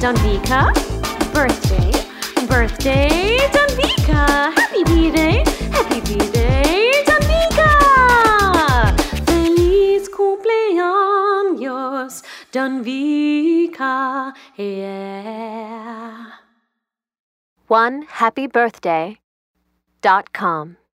Danvika. Birthday, birthday, Danvika. Happy B-Day, Danvika. Feliz cumpleaños, Danvika, yeah. OneHappyBirthday.com